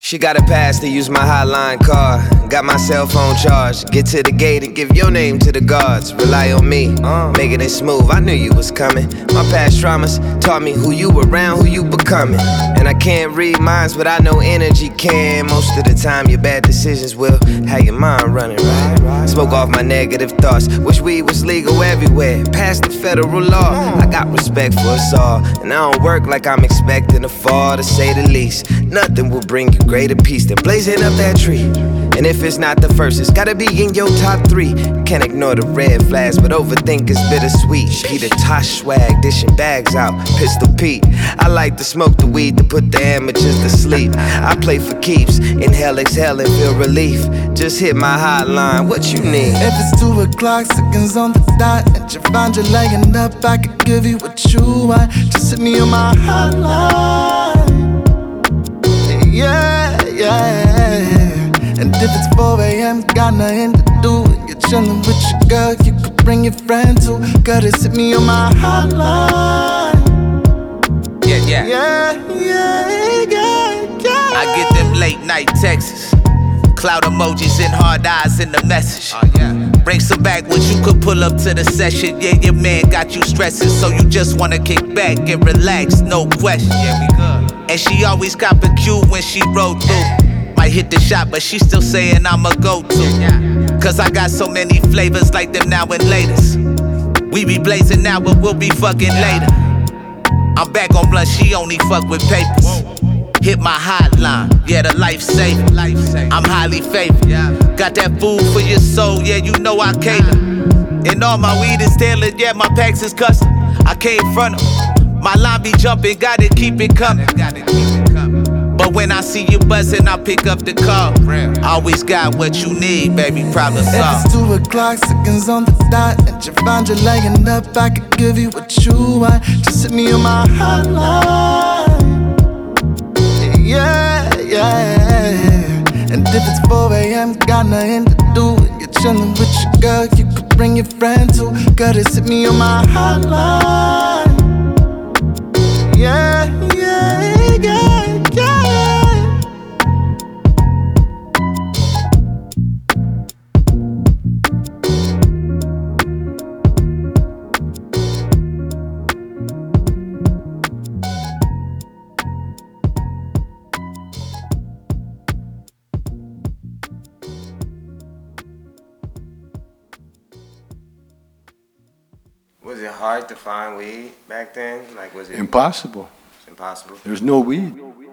She got a pass to use my hotline car. Got my cell phone charged. Get to the gate and give your name to the guards. Rely on me, making it smooth. I knew you was coming. My past traumas taught me who you around, who you becoming. And I can't read minds, but I know energy can. Most of the time your bad decisions will have your mind running, right? Smoke off my negative thoughts. Wish weed was legal everywhere, past the federal law. I got respect for us all, and I don't work like I'm expecting a fall, to say the least. Nothing will bring you greater peace than blazing up that tree. And if it's not the first, it's gotta be in your top 3. Can't ignore the red flags, but overthink is bittersweet. Peter Tosh swag, dishing bags out, Pistol Pete. I like to smoke the weed to put the amateurs to sleep. I play for keeps, inhale, exhale, and feel relief. Just hit my hotline, what you need? If it's 2 o'clock, seconds on the dot, and you find you laying up, I could give you what you want. Just hit me on my hotline. Yeah, yeah. And if it's 4 a.m., got nothing to do, and you're chillin' with your girl, you could bring your friend too. Gotta hit me on my hotline. Yeah. I get them late night texts, cloud emojis and hard eyes in the message. Bring some backwoods, you could pull up to the session. Yeah, your man got you stressing, so you just wanna kick back and relax, no question. Yeah, we good. And she always cop a cue when she roll through. Might hit the shot, but she still saying I'm a go-to. Cause I got so many flavors like them now and laters. We be blazing now, but we'll be fucking later. I'm back on blunt, she only fuck with papers. Hit my hotline, yeah, the lifesaver. I'm highly favored. Got that food for your soul, yeah, you know I cater. And all my weed is tailored, yeah, my packs is custom. I came front of my line be jumping, gotta keep it coming. But when I see you buzzing, I pick up the call. Always got what you need, baby, problem solved. If it's 2 o'clock, seconds on the dot, and you find you laying up, I could give you what you want. Just hit me on my hotline. Yeah. And if it's 4 a.m., got nothing to do, and you're chillin' with your girl, you could bring your friend too. Gotta hit me on my hotline. Yeah. Was it hard to find weed back then? Like, was it Impossible. impossible? There's no weed.